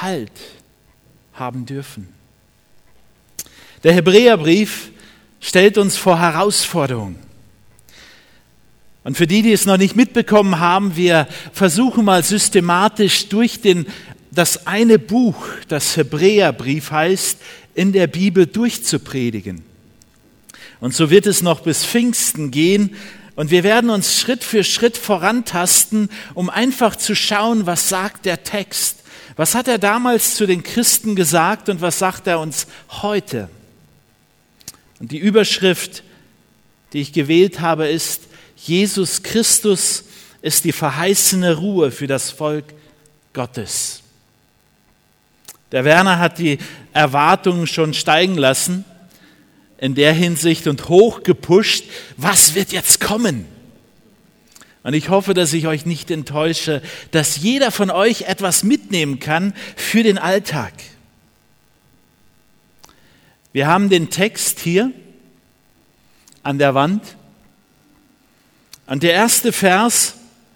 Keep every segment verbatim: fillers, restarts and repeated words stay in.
Halt haben dürfen. Der Hebräerbrief stellt uns vor Herausforderungen. Und für die, die es noch nicht mitbekommen haben, wir versuchen mal systematisch durch den, das eine Buch, das Hebräerbrief heißt, in der Bibel durchzupredigen. Und so wird es noch bis Pfingsten gehen. Und wir werden uns Schritt für Schritt vorantasten, um einfach zu schauen, was sagt der Text. Was hat er damals zu den Christen gesagt und was sagt er uns heute? Und die Überschrift, die ich gewählt habe, ist: Jesus Christus ist die verheißene Ruhe für das Volk Gottes. Der Werner hat die Erwartungen schon steigen lassen in der Hinsicht und hochgepusht, was wird jetzt kommen? Und ich hoffe, dass ich euch nicht enttäusche, dass jeder von euch etwas mitnehmen kann für den Alltag. Wir haben den Text hier an der Wand. Und der erste Vers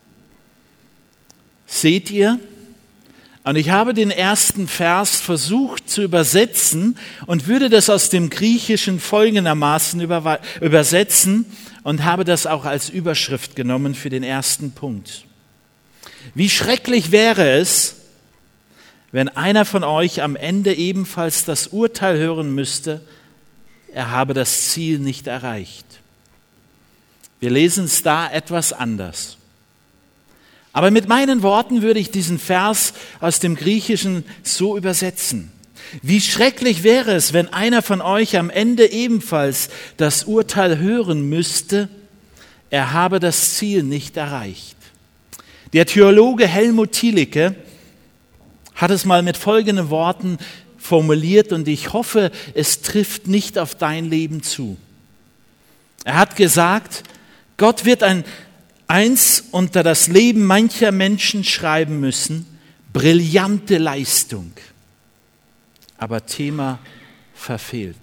seht ihr. Und ich habe den ersten Vers versucht zu übersetzen und würde das aus dem Griechischen folgendermaßen übersetzen und habe das auch als Überschrift genommen für den ersten Punkt. Wie schrecklich wäre es, wenn einer von euch am Ende ebenfalls das Urteil hören müsste, er habe das Ziel nicht erreicht. Wir lesen es da etwas anders. Aber mit meinen Worten würde ich diesen Vers aus dem Griechischen so übersetzen. Wie schrecklich wäre es, wenn einer von euch am Ende ebenfalls das Urteil hören müsste, er habe das Ziel nicht erreicht. Der Theologe Helmut Thielicke hat es mal mit folgenden Worten formuliert und ich hoffe, es trifft nicht auf dein Leben zu. Er hat gesagt, Gott wird ein eins unter das Leben mancher Menschen schreiben müssen: brillante Leistung, aber Thema verfehlt.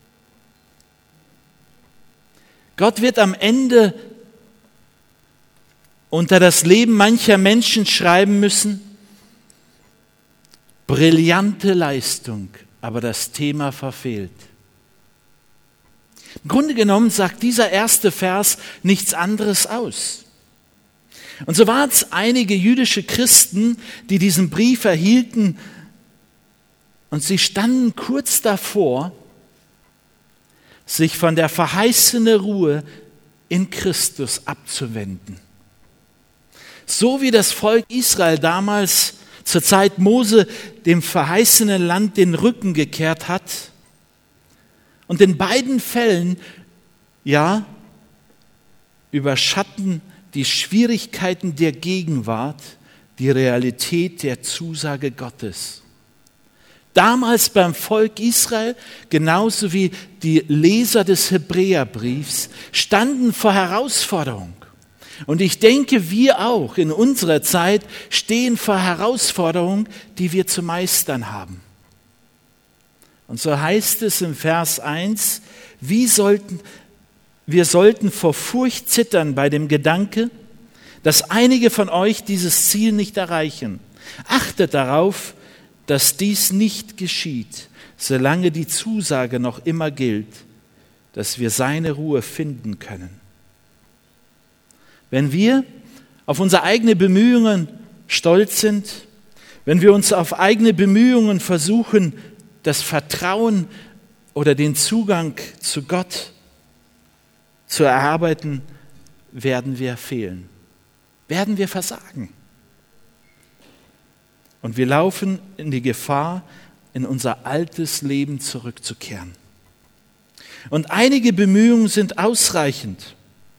Gott wird am Ende unter das Leben mancher Menschen schreiben müssen: brillante Leistung, aber das Thema verfehlt. Im Grunde genommen sagt dieser erste Vers nichts anderes aus. Und so waren es einige jüdische Christen, die diesen Brief erhielten und sie standen kurz davor, sich von der verheißenen Ruhe in Christus abzuwenden. So wie das Volk Israel damals zur Zeit Mose dem verheißenen Land den Rücken gekehrt hat. Und in beiden Fällen, ja, überschatten die Schwierigkeiten der Gegenwart die Realität der Zusage Gottes. Damals beim Volk Israel, genauso wie die Leser des Hebräerbriefs, standen vor Herausforderung. Und ich denke, wir auch in unserer Zeit stehen vor Herausforderungen, die wir zu meistern haben. Und so heißt es im Vers eins, wie sollten, wir sollten vor Furcht zittern bei dem Gedanke, dass einige von euch dieses Ziel nicht erreichen. Achtet darauf, dass dies nicht geschieht, solange die Zusage noch immer gilt, dass wir seine Ruhe finden können. Wenn wir auf unsere eigenen Bemühungen stolz sind, wenn wir uns auf eigene Bemühungen versuchen, das Vertrauen oder den Zugang zu Gott zu erarbeiten, werden wir fehlen, werden wir versagen. Und wir laufen in die Gefahr, in unser altes Leben zurückzukehren. Und einige Bemühungen sind ausreichend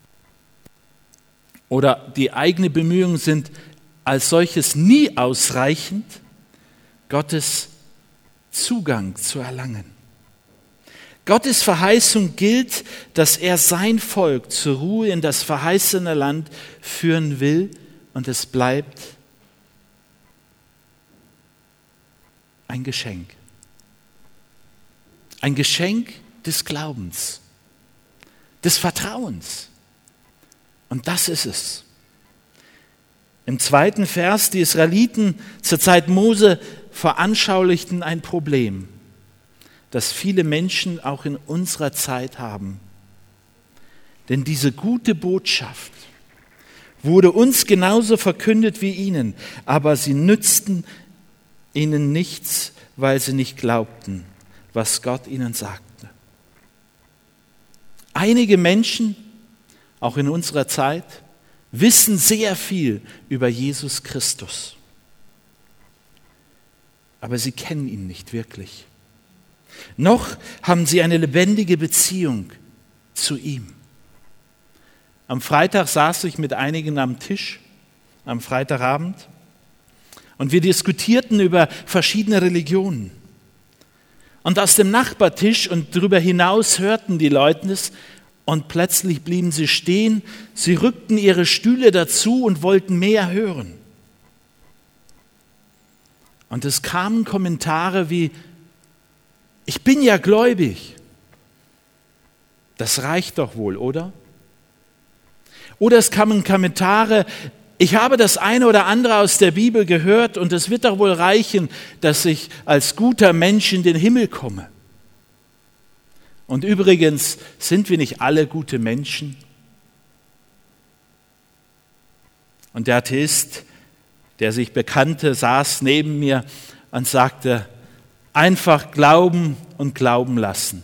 oder die eigenen Bemühungen sind als solches nie ausreichend, Gottes Zugang zu erlangen. Gottes Verheißung gilt, dass er sein Volk zur Ruhe in das verheißene Land führen will und es bleibt ein Geschenk. Ein Geschenk des Glaubens, des Vertrauens. Und das ist es. Im zweiten Vers, die Israeliten zur Zeit Mose veranschaulichten ein Problem, das viele Menschen auch in unserer Zeit haben. Denn diese gute Botschaft wurde uns genauso verkündet wie ihnen, aber sie nützten ihnen nichts, weil sie nicht glaubten, was Gott ihnen sagte. Einige Menschen, auch in unserer Zeit, wissen sehr viel über Jesus Christus, aber sie kennen ihn nicht wirklich. Noch haben sie eine lebendige Beziehung zu ihm. Am Freitag saß ich mit einigen am Tisch, am Freitagabend, und wir diskutierten über verschiedene Religionen. Und aus dem Nachbartisch und darüber hinaus hörten die Leute es, und plötzlich blieben sie stehen, sie rückten ihre Stühle dazu und wollten mehr hören. Und es kamen Kommentare wie: Ich bin ja gläubig. Das reicht doch wohl, oder? Oder es kamen Kommentare: Ich habe das eine oder andere aus der Bibel gehört und es wird doch wohl reichen, dass ich als guter Mensch in den Himmel komme. Und übrigens, sind wir nicht alle gute Menschen? Und der Atheist, der sich bekannte, saß neben mir und sagte: Einfach glauben und glauben lassen.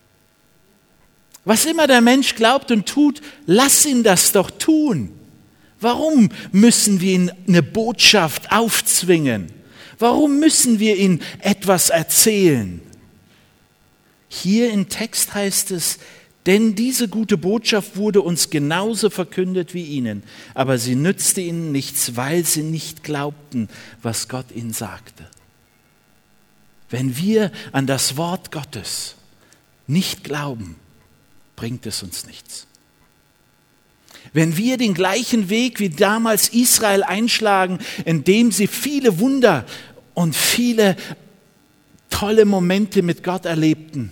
Was immer der Mensch glaubt und tut, lass ihn das doch tun. Warum müssen wir ihm eine Botschaft aufzwingen? Warum müssen wir ihm etwas erzählen? Hier im Text heißt es: Denn diese gute Botschaft wurde uns genauso verkündet wie ihnen, aber sie nützte ihnen nichts, weil sie nicht glaubten, was Gott ihnen sagte. Wenn wir an das Wort Gottes nicht glauben, bringt es uns nichts. Wenn wir den gleichen Weg wie damals Israel einschlagen, indem sie viele Wunder und viele tolle Momente mit Gott erlebten,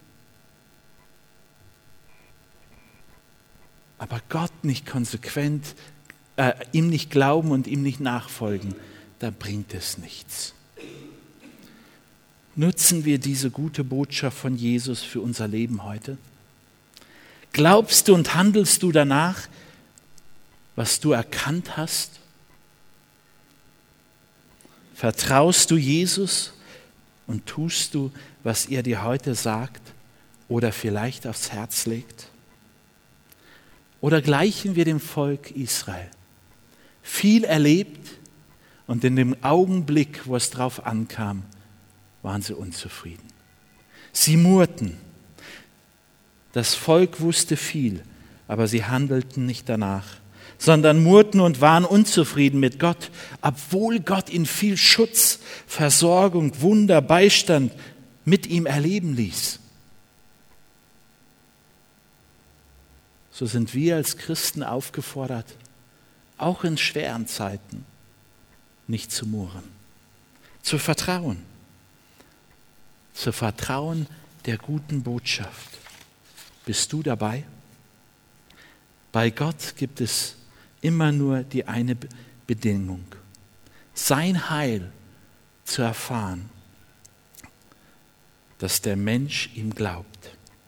aber Gott nicht konsequent, äh, ihm nicht glauben und ihm nicht nachfolgen, dann bringt es nichts. Nutzen wir diese gute Botschaft von Jesus für unser Leben heute? Glaubst du und handelst du danach, was du erkannt hast? Vertraust du Jesus und tust du, was er dir heute sagt oder vielleicht aufs Herz legt? Oder gleichen wir dem Volk Israel? Viel erlebt und in dem Augenblick, wo es drauf ankam, waren sie unzufrieden. Sie murrten. Das Volk wusste viel, aber sie handelten nicht danach, sondern murrten und waren unzufrieden mit Gott, obwohl Gott ihnen viel Schutz, Versorgung, Wunder, Beistand mit ihm erleben ließ. So sind wir als Christen aufgefordert, auch in schweren Zeiten nicht zu murren, zu vertrauen, zu vertrauen der guten Botschaft. Bist du dabei? Bei Gott gibt es immer nur die eine Bedingung, sein Heil zu erfahren, dass der Mensch ihm glaubt.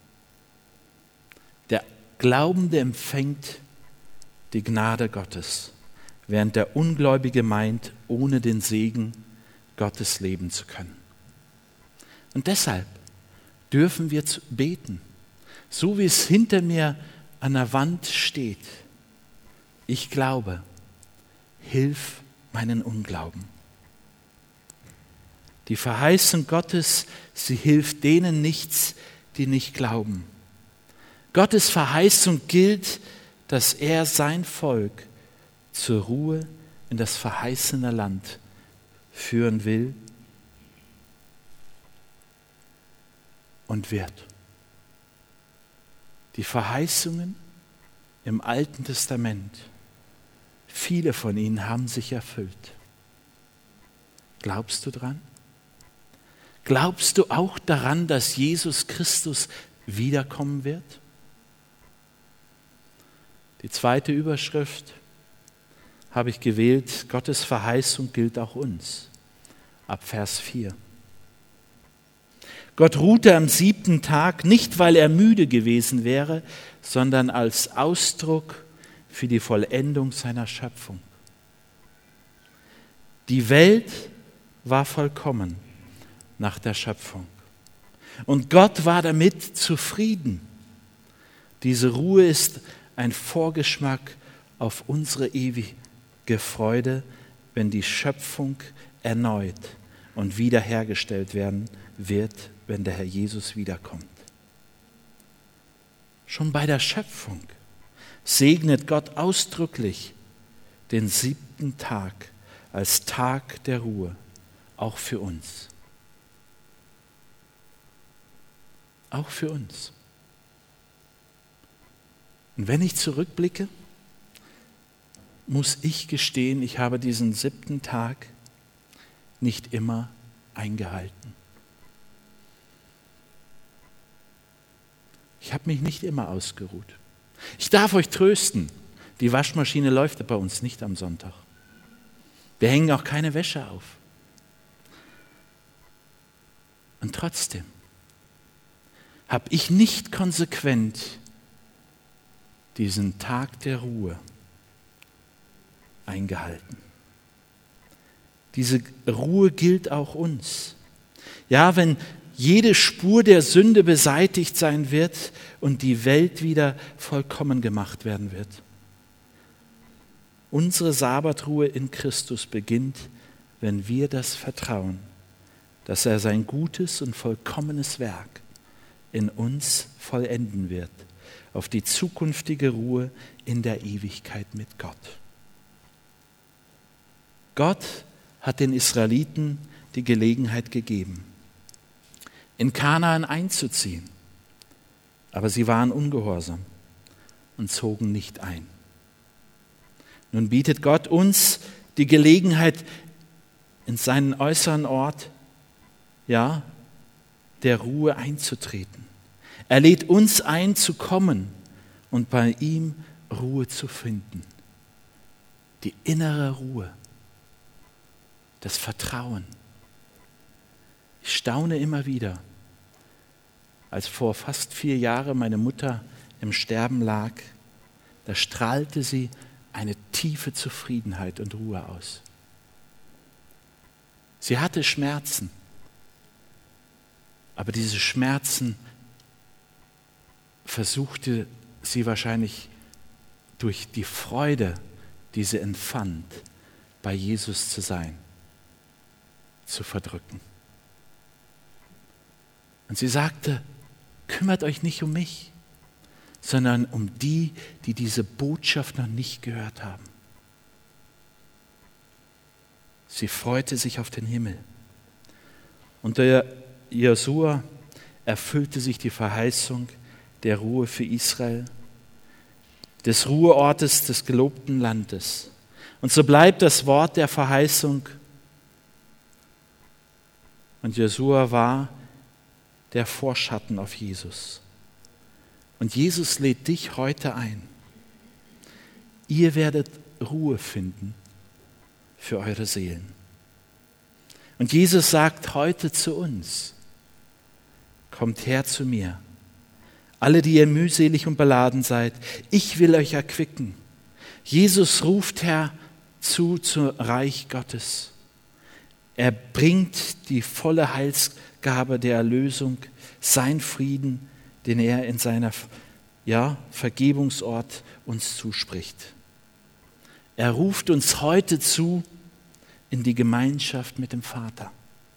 Der Glaubende empfängt die Gnade Gottes, während der Ungläubige meint, ohne den Segen Gottes leben zu können. Und deshalb dürfen wir beten, so wie es hinter mir an der Wand steht. Ich glaube, hilf meinen Unglauben. Die Verheißung Gottes, sie hilft denen nichts, die nicht glauben. Gottes Verheißung gilt, dass er sein Volk zur Ruhe in das verheißene Land führen will und wird. Die Verheißungen im Alten Testament, viele von ihnen haben sich erfüllt. Glaubst du dran? Glaubst du auch daran, dass Jesus Christus wiederkommen wird? Die zweite Überschrift habe ich gewählt: Gottes Verheißung gilt auch uns. ab Vers vier. Gott ruhte am siebten Tag, nicht weil er müde gewesen wäre, sondern als Ausdruck für die Vollendung seiner Schöpfung. Die Welt war vollkommen nach der Schöpfung. Und Gott war damit zufrieden. Diese Ruhe ist ein Vorgeschmack auf unsere ewige Freude, wenn die Schöpfung erneut und wiederhergestellt werden wird, wenn der Herr Jesus wiederkommt. Schon bei der Schöpfung segnet Gott ausdrücklich den siebten Tag als Tag der Ruhe, auch für uns. Auch für uns. Und wenn ich zurückblicke, muss ich gestehen, ich habe diesen siebten Tag nicht immer eingehalten. Ich habe mich nicht immer ausgeruht. Ich darf euch trösten, die Waschmaschine läuft bei uns nicht am Sonntag. Wir hängen auch keine Wäsche auf. Und trotzdem habe ich nicht konsequent diesen Tag der Ruhe eingehalten. Diese Ruhe gilt auch uns. Ja, wenn jede Spur der Sünde beseitigt sein wird und die Welt wieder vollkommen gemacht werden wird. Unsere Sabbatruhe in Christus beginnt, wenn wir das vertrauen, dass er sein gutes und vollkommenes Werk in uns vollenden wird, auf die zukünftige Ruhe in der Ewigkeit mit Gott. Gott hat den Israeliten die Gelegenheit gegeben, in Kanaan einzuziehen, aber sie waren ungehorsam und zogen nicht ein. Nun bietet Gott uns die Gelegenheit, in seinen äußeren Ort, ja, der Ruhe einzutreten. Er lädt uns ein, zu kommen und bei ihm Ruhe zu finden. Die innere Ruhe, das Vertrauen. Ich staune immer wieder, als vor fast vier Jahren meine Mutter im Sterben lag, da strahlte sie eine tiefe Zufriedenheit und Ruhe aus. Sie hatte Schmerzen, aber diese Schmerzen versuchte sie wahrscheinlich durch die Freude, die sie empfand, bei Jesus zu sein, zu verdrücken. Und sie sagte, kümmert euch nicht um mich, sondern um die, die diese Botschaft noch nicht gehört haben. Sie freute sich auf den Himmel. Unter Josua erfüllte sich die Verheißung der Ruhe für Israel, des Ruheortes des gelobten Landes. Und so bleibt das Wort der Verheißung. Und Josua war der Vorschatten auf Jesus. Und Jesus lädt dich heute ein. Ihr werdet Ruhe finden für eure Seelen. Und Jesus sagt heute zu uns, kommt her zu mir, alle, die ihr mühselig und beladen seid, ich will euch erquicken. Jesus ruft herzu zum Reich Gottes. Er bringt die volle Heilsgabe der Erlösung, sein Frieden, den er in seiner ja, Vergebungsort uns zuspricht. Er ruft uns heute zu in die Gemeinschaft mit dem Vater,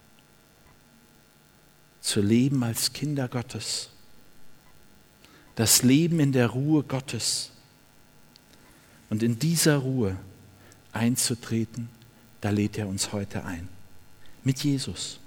zu leben als Kinder Gottes, das Leben in der Ruhe Gottes und in dieser Ruhe einzutreten, da lädt er uns heute ein, mit Jesus.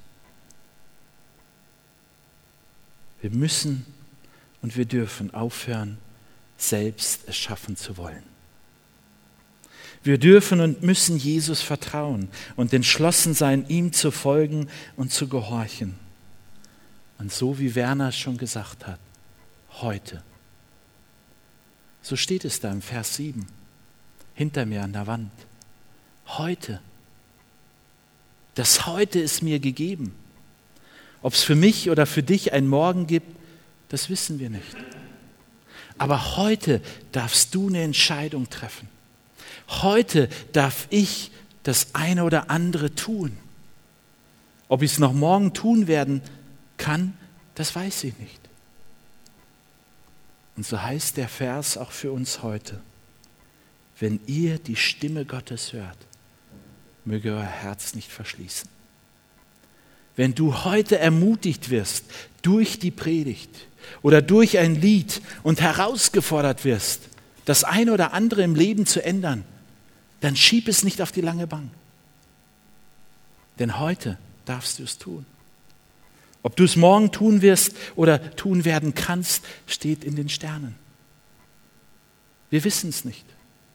Wir müssen und wir dürfen aufhören, selbst es schaffen zu wollen. Wir dürfen und müssen Jesus vertrauen und entschlossen sein, ihm zu folgen und zu gehorchen. Und so wie Werner schon gesagt hat, heute. So steht es da im Vers sieben, hinter mir an der Wand. Heute. Das Heute ist mir gegeben. Ob es für mich oder für dich einen Morgen gibt, das wissen wir nicht. Aber heute darfst du eine Entscheidung treffen. Heute darf ich das eine oder andere tun. Ob ich es noch morgen tun werden kann, das weiß ich nicht. Und so heißt der Vers auch für uns heute: Wenn ihr die Stimme Gottes hört, möge euer Herz nicht verschließen. Wenn du heute ermutigt wirst durch die Predigt oder durch ein Lied und herausgefordert wirst, das eine oder andere im Leben zu ändern, dann schieb es nicht auf die lange Bank. Denn heute darfst du es tun. Ob du es morgen tun wirst oder tun werden kannst, steht in den Sternen. Wir wissen es nicht,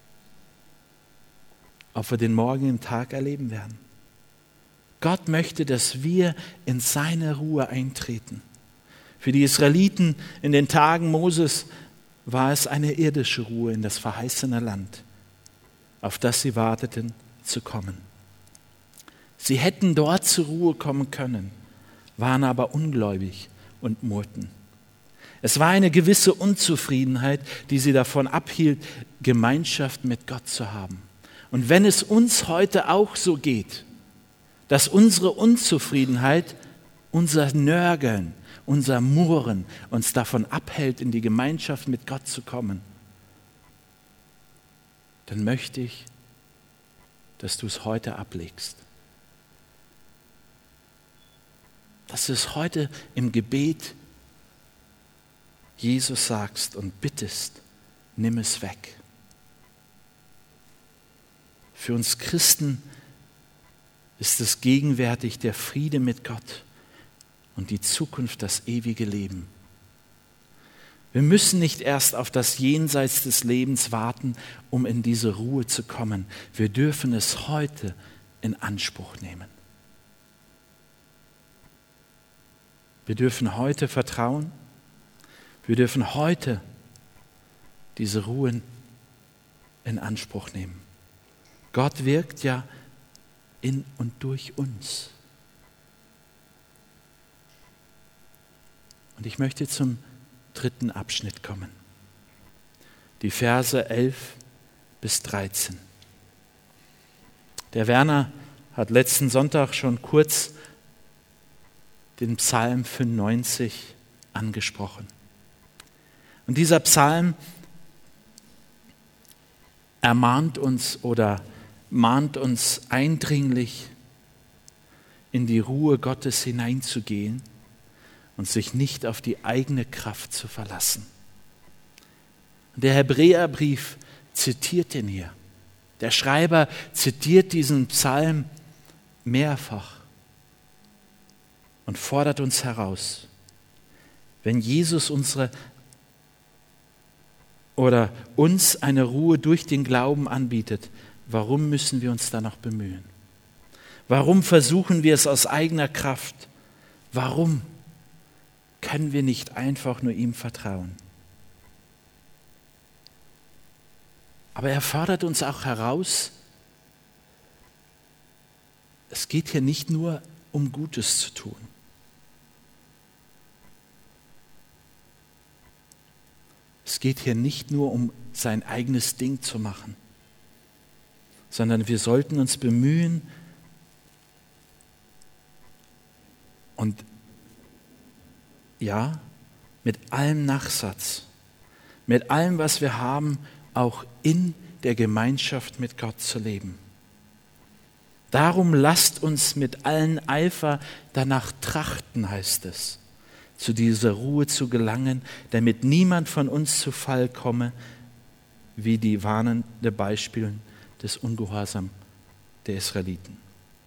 ob wir den morgigen Tag erleben werden. Gott möchte, dass wir in seine Ruhe eintreten. Für die Israeliten in den Tagen Moses war es eine irdische Ruhe in das verheißene Land, auf das sie warteten zu kommen. Sie hätten dort zur Ruhe kommen können, waren aber ungläubig und murrten. Es war eine gewisse Unzufriedenheit, die sie davon abhielt, Gemeinschaft mit Gott zu haben. Und wenn es uns heute auch so geht, dass unsere Unzufriedenheit, unser Nörgeln, unser Murren uns davon abhält, in die Gemeinschaft mit Gott zu kommen, dann möchte ich, dass du es heute ablegst. Dass du es heute im Gebet Jesus sagst und bittest, nimm es weg. Für uns Christen ist es gegenwärtig der Friede mit Gott und die Zukunft, das ewige Leben. Wir müssen nicht erst auf das Jenseits des Lebens warten, um in diese Ruhe zu kommen. Wir dürfen es heute in Anspruch nehmen. Wir dürfen heute vertrauen. Wir dürfen heute diese Ruhe in Anspruch nehmen. Gott wirkt ja in und durch uns. Und ich möchte zum dritten Abschnitt kommen. Die Verse elf bis dreizehn. Der Werner hat letzten Sonntag schon kurz den Psalm fünfundneunzig angesprochen. Und dieser Psalm ermahnt uns oder mahnt uns eindringlich, in die Ruhe Gottes hineinzugehen und sich nicht auf die eigene Kraft zu verlassen. Der Hebräerbrief zitiert den hier. Der Schreiber zitiert diesen Psalm mehrfach und fordert uns heraus, wenn Jesus unsere oder uns eine Ruhe durch den Glauben anbietet, warum müssen wir uns da noch bemühen? Warum versuchen wir es aus eigener Kraft? Warum können wir nicht einfach nur ihm vertrauen? Aber er fordert uns auch heraus, es geht hier nicht nur um Gutes zu tun. Es geht hier nicht nur um sein eigenes Ding zu machen, sondern wir sollten uns bemühen und ja, mit allem Nachsatz, mit allem, was wir haben, auch in der Gemeinschaft mit Gott zu leben. Darum lasst uns mit allen Eifer danach trachten, heißt es, zu dieser Ruhe zu gelangen, damit niemand von uns zu Fall komme, wie die warnende Beispiele des Ungehorsams der Israeliten.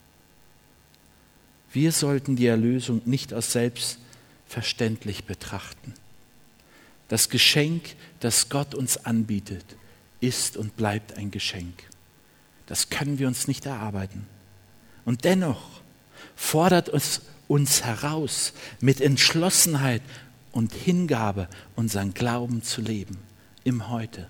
Wir sollten die Erlösung nicht als selbstverständlich betrachten. Das Geschenk, das Gott uns anbietet, ist und bleibt ein Geschenk. Das können wir uns nicht erarbeiten. Und dennoch fordert es uns heraus, mit Entschlossenheit und Hingabe unseren Glauben zu leben, im Heute.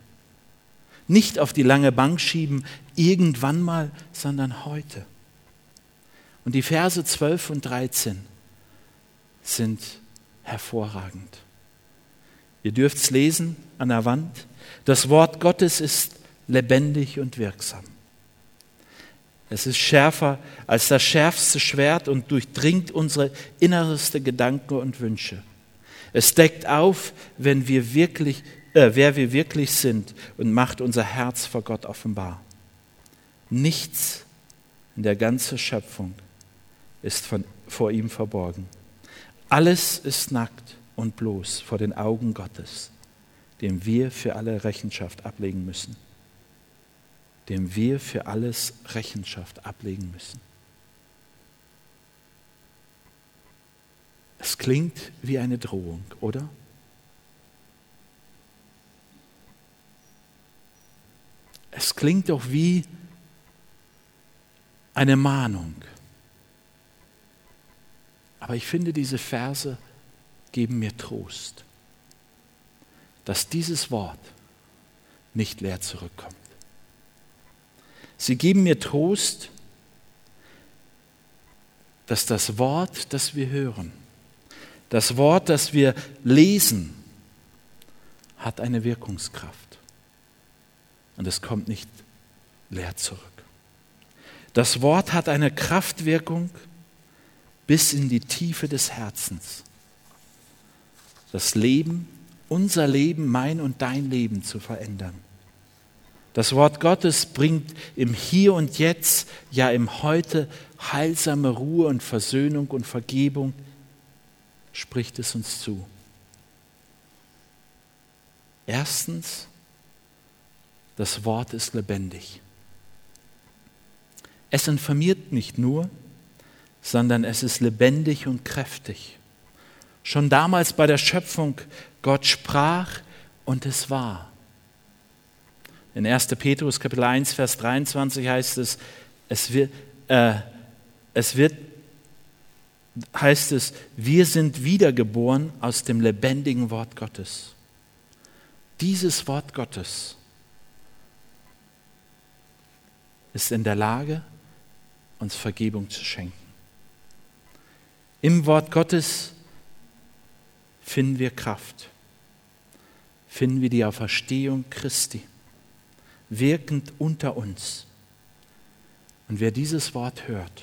Nicht auf die lange Bank schieben, irgendwann mal, sondern heute. Und die Verse zwölf und dreizehn sind hervorragend. Ihr dürft es lesen an der Wand. Das Wort Gottes ist lebendig und wirksam. Es ist schärfer als das schärfste Schwert und durchdringt unsere innerste Gedanken und Wünsche. Es deckt auf, wenn wir wirklich, äh, wer wir wirklich sind und macht unser Herz vor Gott offenbar. Nichts in der ganzen Schöpfung ist von, vor ihm verborgen. Alles ist nackt und bloß vor den Augen Gottes, dem wir für alle Rechenschaft ablegen müssen. Dem wir für alles Rechenschaft ablegen müssen. Es klingt wie eine Drohung, oder? Es klingt doch wie eine Mahnung. Aber ich finde, diese Verse geben mir Trost, dass dieses Wort nicht leer zurückkommt. Sie geben mir Trost, dass das Wort, das wir hören, das Wort, das wir lesen, hat eine Wirkungskraft. Und es kommt nicht leer zurück. Das Wort hat eine Kraftwirkung bis in die Tiefe des Herzens. Das Leben, unser Leben, mein und dein Leben zu verändern. Das Wort Gottes bringt im Hier und Jetzt, ja im Heute, heilsame Ruhe und Versöhnung und Vergebung, spricht es uns zu. Erstens, das Wort ist lebendig. Es informiert nicht nur, sondern es ist lebendig und kräftig. Schon damals bei der Schöpfung, Gott sprach und es war. In erster Petrus Kapitel eins, Vers dreiundzwanzig heißt es, es wird, äh, es wird, heißt es, wir sind wiedergeboren aus dem lebendigen Wort Gottes. Dieses Wort Gottes ist in der Lage, uns Vergebung zu schenken. Im Wort Gottes finden wir Kraft, finden wir die Auferstehung Christi, wirkend unter uns. Und wer dieses Wort hört,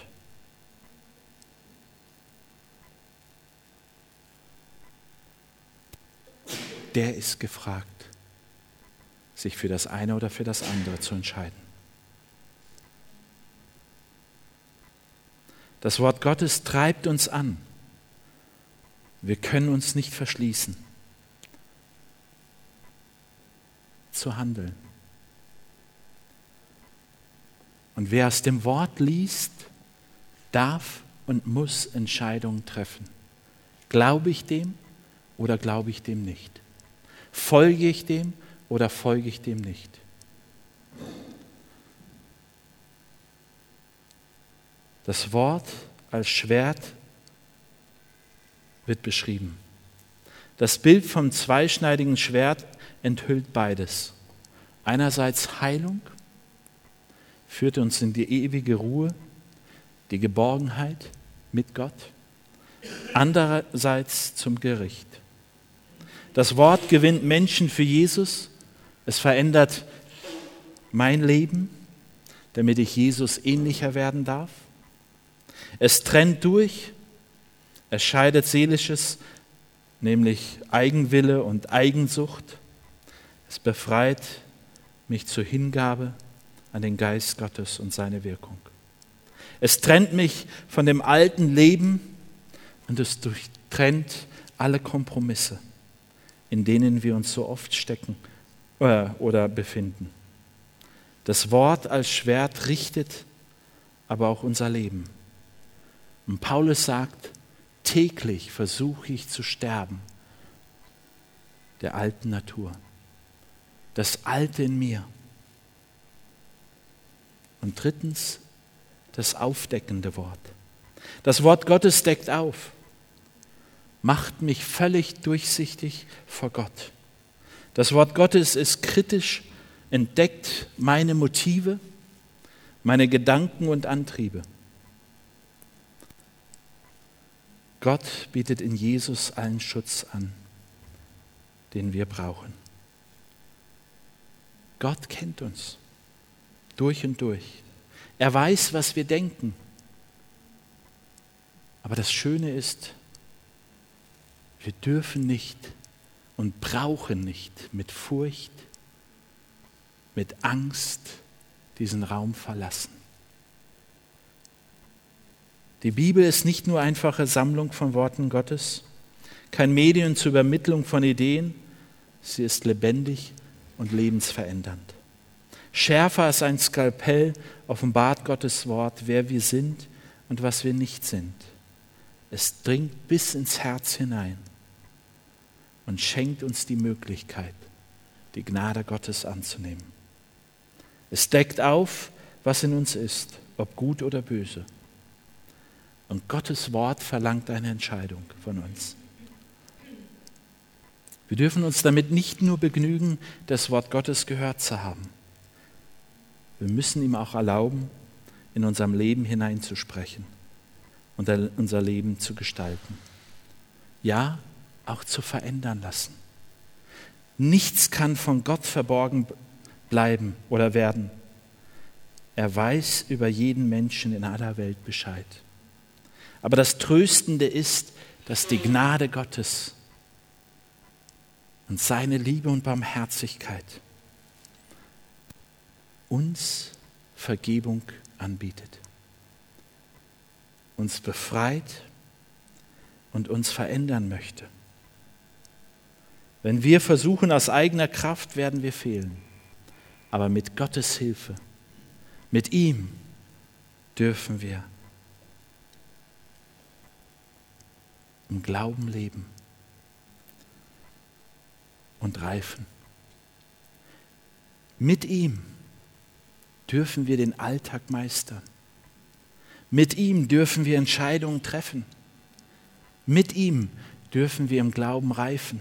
der ist gefragt, sich für das eine oder für das andere zu entscheiden. Das Wort Gottes treibt uns an. Wir können uns nicht verschließen, zu handeln. Und wer aus dem Wort liest, darf und muss Entscheidungen treffen. Glaube ich dem oder glaube ich dem nicht? Folge ich dem oder folge ich dem nicht? Das Wort als Schwert wird beschrieben. Das Bild vom zweischneidigen Schwert enthüllt beides. Einerseits Heilung, führt uns in die ewige Ruhe, die Geborgenheit mit Gott. Andererseits zum Gericht. Das Wort gewinnt Menschen für Jesus. Es verändert mein Leben, damit ich Jesus ähnlicher werden darf. Es trennt durch, es scheidet Seelisches, nämlich Eigenwille und Eigensucht. Es befreit mich zur Hingabe an den Geist Gottes und seine Wirkung. Es trennt mich von dem alten Leben und es durchtrennt alle Kompromisse, in denen wir uns so oft stecken äh, oder befinden. Das Wort als Schwert richtet aber auch unser Leben. Und Paulus sagt, täglich versuche ich zu sterben, der alten Natur, das Alte in mir. Und drittens, das aufdeckende Wort. Das Wort Gottes deckt auf, macht mich völlig durchsichtig vor Gott. Das Wort Gottes ist kritisch, entdeckt meine Motive, meine Gedanken und Antriebe. Gott bietet in Jesus allen Schutz an, den wir brauchen. Gott kennt uns durch und durch. Er weiß, was wir denken. Aber das Schöne ist, wir dürfen nicht und brauchen nicht mit Furcht, mit Angst diesen Raum verlassen. Die Bibel ist nicht nur einfache Sammlung von Worten Gottes, kein Medium zur Übermittlung von Ideen, sie ist lebendig und lebensverändernd. Schärfer als ein Skalpell offenbart Gottes Wort, wer wir sind und was wir nicht sind. Es dringt bis ins Herz hinein und schenkt uns die Möglichkeit, die Gnade Gottes anzunehmen. Es deckt auf, was in uns ist, ob gut oder böse. Und Gottes Wort verlangt eine Entscheidung von uns. Wir dürfen uns damit nicht nur begnügen, das Wort Gottes gehört zu haben. Wir müssen ihm auch erlauben, in unserem Leben hineinzusprechen und unser Leben zu gestalten. Ja, auch zu verändern lassen. Nichts kann von Gott verborgen bleiben oder werden. Er weiß über jeden Menschen in aller Welt Bescheid. Aber das Tröstende ist, dass die Gnade Gottes und seine Liebe und Barmherzigkeit uns Vergebung anbietet, uns befreit und uns verändern möchte. Wenn wir versuchen, aus eigener Kraft, werden wir fehlen. Aber mit Gottes Hilfe, mit ihm dürfen wir im Glauben leben und reifen. Mit ihm dürfen wir den Alltag meistern. Mit ihm dürfen wir Entscheidungen treffen. Mit ihm dürfen wir im Glauben reifen.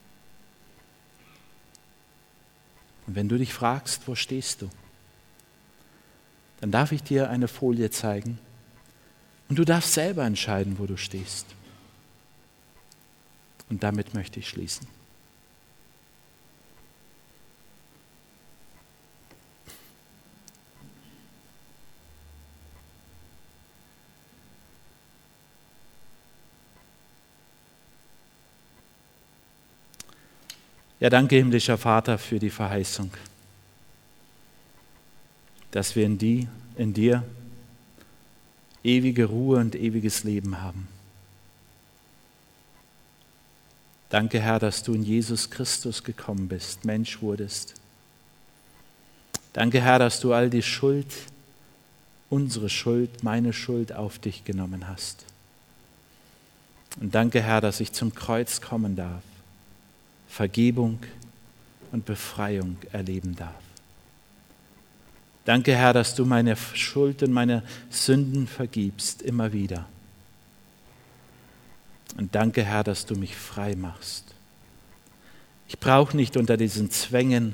Und wenn du dich fragst, wo stehst du, dann darf ich dir eine Folie zeigen und du darfst selber entscheiden, wo du stehst. Und damit möchte ich schließen. Ja, danke, himmlischer Vater, für die Verheißung, dass wir in, die, in dir ewige Ruhe und ewiges Leben haben. Danke, Herr, dass du in Jesus Christus gekommen bist, Mensch wurdest. Danke, Herr, dass du all die Schuld, unsere Schuld, meine Schuld auf dich genommen hast. Und danke, Herr, dass ich zum Kreuz kommen darf, Vergebung und Befreiung erleben darf. Danke, Herr, dass du meine Schuld und meine Sünden vergibst, immer wieder. Und danke, Herr, dass du mich frei machst. Ich brauche nicht unter diesen Zwängen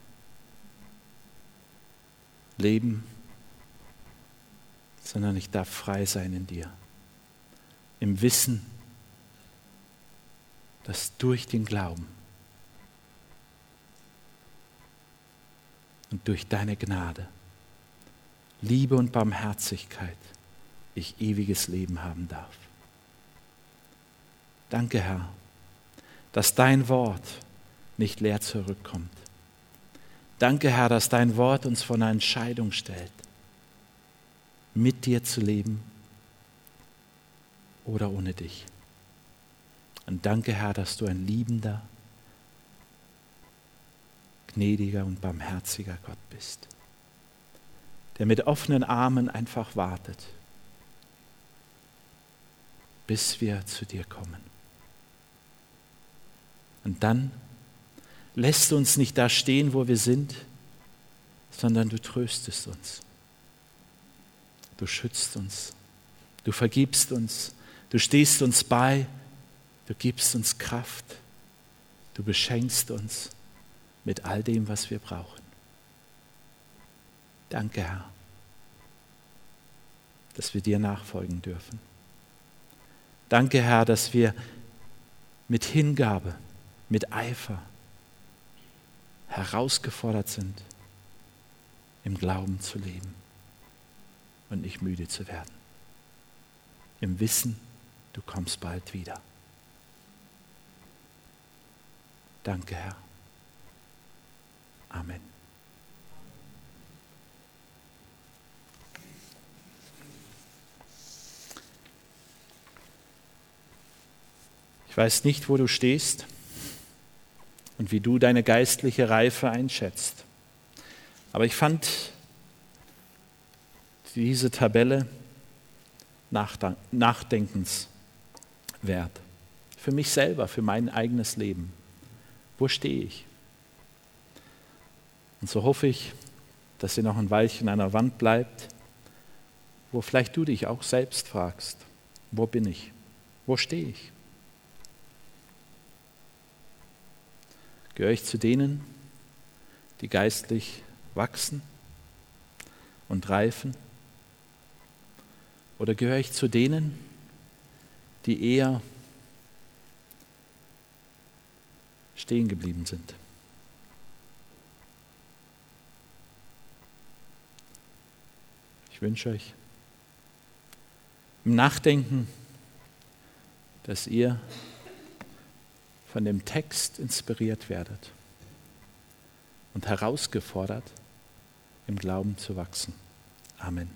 leben, sondern ich darf frei sein in dir. Im Wissen, dass durch den Glauben und durch deine Gnade, Liebe und Barmherzigkeit ich ewiges Leben haben darf. Danke, Herr, dass dein Wort nicht leer zurückkommt. Danke, Herr, dass dein Wort uns vor einer Entscheidung stellt, mit dir zu leben oder ohne dich. Und danke, Herr, dass du ein liebender, gnädiger und barmherziger Gott bist, der mit offenen Armen einfach wartet, bis wir zu dir kommen. Und dann lässt du uns nicht da stehen, wo wir sind, sondern du tröstest uns. Du schützt uns. Du vergibst uns. Du stehst uns bei. Du gibst uns Kraft. Du beschenkst uns mit all dem, was wir brauchen. Danke, Herr, dass wir dir nachfolgen dürfen. Danke, Herr, dass wir mit Hingabe, mit Eifer herausgefordert sind, im Glauben zu leben und nicht müde zu werden. Im Wissen, du kommst bald wieder. Danke, Herr. Amen. Ich weiß nicht, wo du stehst und wie du deine geistliche Reife einschätzt. Aber ich fand diese Tabelle nachdenkenswert. Für mich selber, für mein eigenes Leben. Wo stehe ich? Und so hoffe ich, dass sie noch ein Weilchen an der Wand bleibt, wo vielleicht du dich auch selbst fragst, wo bin ich? Wo stehe ich? Gehöre ich zu denen, die geistlich wachsen und reifen? Oder gehöre ich zu denen, die eher stehen geblieben sind? Ich wünsche euch im Nachdenken, dass ihr von dem Text inspiriert werdet und herausgefordert, im Glauben zu wachsen. Amen.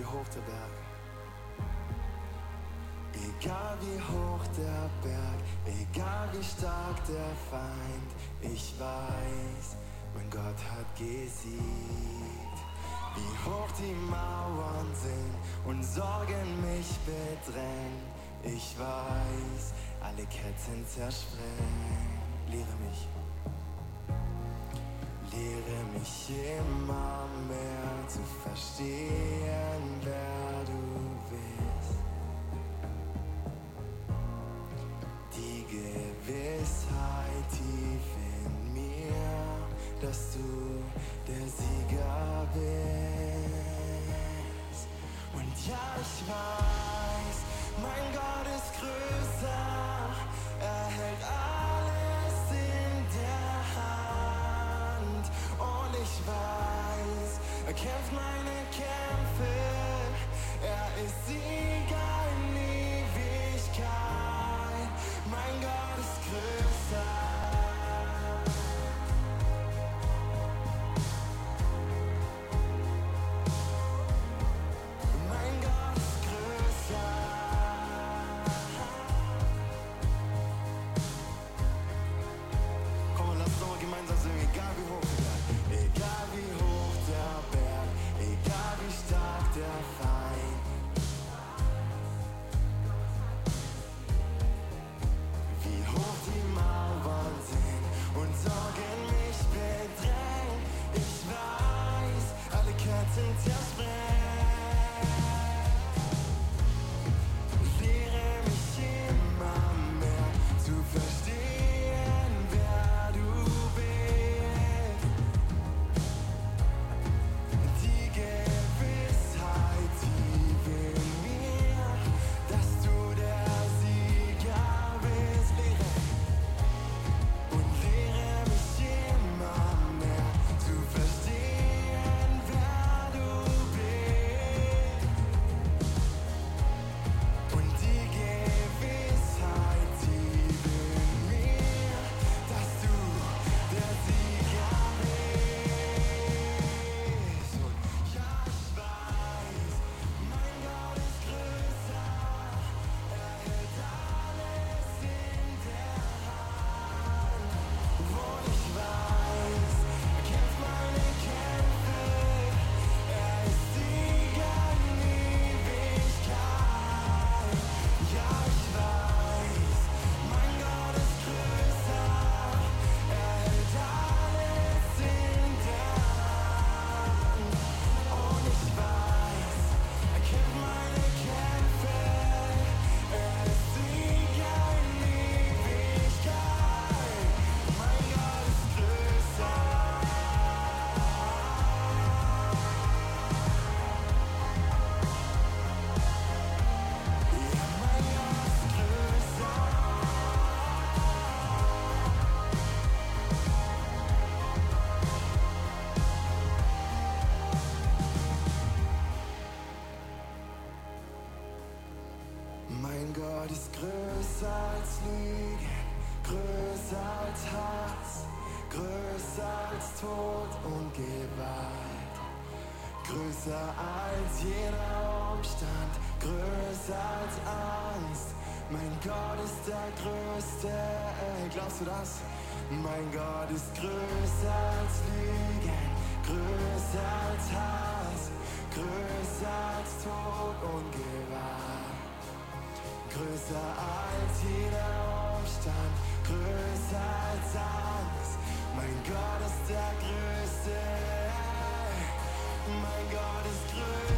hoch der Berg, egal wie hoch der Berg, egal wie stark der Feind, ich weiß, mein Gott hat gesiegt. Wie hoch die Mauern sind und Sorgen mich bedrängen, ich weiß, alle Ketten zersprengen. Lehre mich, lehre mich immer mehr zu verstehen, wer du bist. Die Gewissheit tief in mir, dass du der Sieger bist. Und ja, ich weiß, mein Gott ist größer, er hält alles in der Hand. Und ich weiß, er kämpft meine Kämpfe, er ist Sieger in Ewigkeit. Mein Gott ist größer. Mein Gott ist größer. Komm, lass uns doch mal gemeinsam singen, egal wie hoch der Berg, egal wie hoch der Berg, egal wie stark der Feind. Wie hoch die Mauern sind und Sorgen mich bedrängen, ich weiß, alle Ketten zersprengen. Lehre mich immer mehr zu verstehen, wer du bist. Die Gewissheit tief in mir, dass du der Sieger bist. Lehre und lehre mich immer mehr zu verstehen, wer du bist. Und die Gewissheit tief in mir, dass du der Sieger bist. Und ja, ich weiß, mein Gott ist größer, er hält alles in der Hand. Und ich weiß, er kämpft meine Kämpfe, er ist Sieger in Ewigkeit. Ja, ich weiß, mein Gott ist größer, er hält alles in der Hand. Und ich weiß, er kämpft meine Kämpfe, er ist Sieger in Ewigkeit. Mein Gott ist größer. Ja, mein Gott ist größer. Mein Gott ist größer als Lügen, größer als Hass, größer als Tod und Gewalt, größer als jeder Umstand, größer als Angst. Mein Gott ist der Größte, ey, glaubst du das? Mein Gott ist größer als Lügen, größer als Hass, größer als Tod und Gewalt. Größer als jeder Umstand, größer als Angst. Mein Gott ist der Größte, mein Gott ist größer.